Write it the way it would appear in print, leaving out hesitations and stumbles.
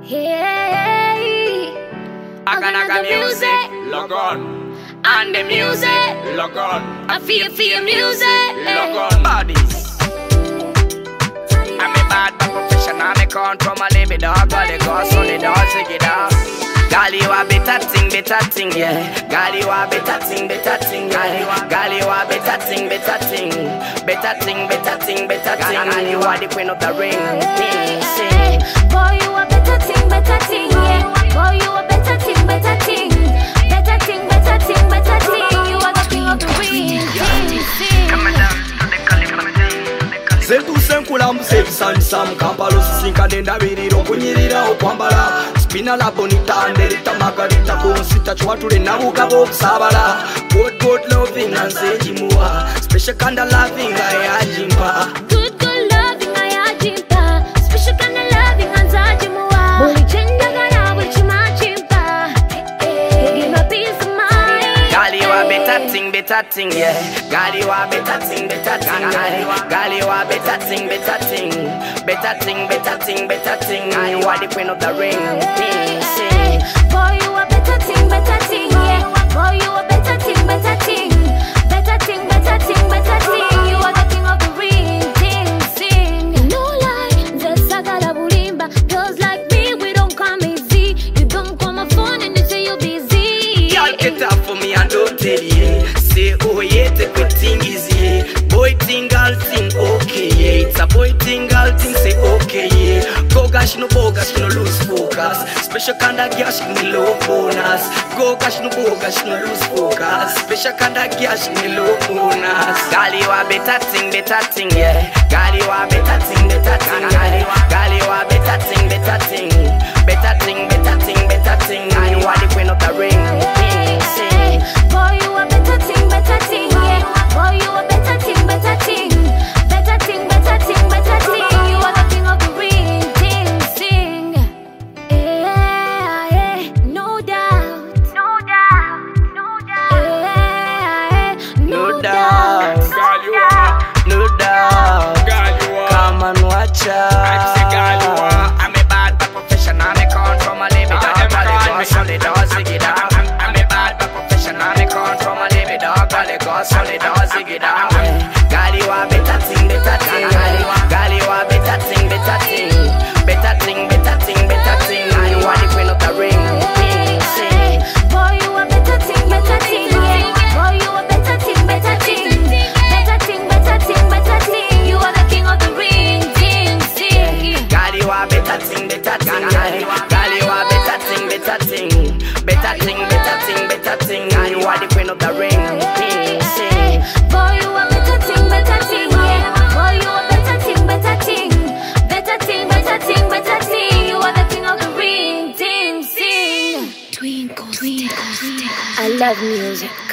Hey, Aga music, log on. and the music, Log on. I feel music, Log on. Bodies. I'm a bad but professional. I can't from a live dog. All the girls on the door, take it out. Girl, you a better thing, yeah. Girl, you a better thing, yeah. Girl, you a better thing. Better thing. Girl, you are the queen of the ring. Sing. Boy, you a better thing, yeah. Boy, you a better thing. Better thing. You are the king of the ring. Sentusenkula musebisanisam kampalo sisinkanenda biriro kunyirira okwambala spina la bonita ndelita magarita kunsita chwatule nabugabo okusabala good loving anzejimuwa special kind of loving ayajimpa Good loving ayajimpa special kind of loving anzajimuwa buli chendagala buli chimachimpa give my peace of mind. Girl, you a better thing, yeah. Girl, you a better thing. Girl, you a better thing. You are the queen of the ring. Sing. Boy, you a better thing, yeah. Boy, you a better thing. You are the king of the ring. Sing. No lie, just sagala bulimba. Girls like me, we don't come easy. You don't call my phone and you say you're busy. Girl, get up for me and don't tell you. Say, oh yeah, take a thing easy. Boy thing, girl thing, okay, yeah. It's a boy thing, girl thing, say okay, yeah. Go gosh, no bogus, no lose focus. Special kind of girl, she me low bonus. Go gosh, no bogus, no lose focus. Special kind of girl, she me low bonus. Girl, you a better thing, yeah. Girl, you a better thing, Girl, you a better thing. You are the queen of the ring. Sing. Boy, you a better thing, yeah. Boy, you a better thing. You are the king of the ring. Sing. Yeah, no doubt. Yeah, no doubt. Girl, you are. No doubt. Girl, you are. Come and watch out. I say, girl, you are. I'm a bad but professional. I can't from a live dog. All the doors, zig it out. I'm a bad but professional. I can't from a live dog. All the doors, zig it out. Girl, you are better thing. Girl, you are better thing. You are the queen of the ring. Sing. Boy, you a better thing, yeah. Boy, you a better thing. You are the king of the ring. Sing. Girl, you are better thing. Girl, you are better thing. You are the queen of the ring. Sing. Boy, you a better thing, yeah. Boy, you a better thing. You are the king of the ring. Sing. Twinkle. I love music.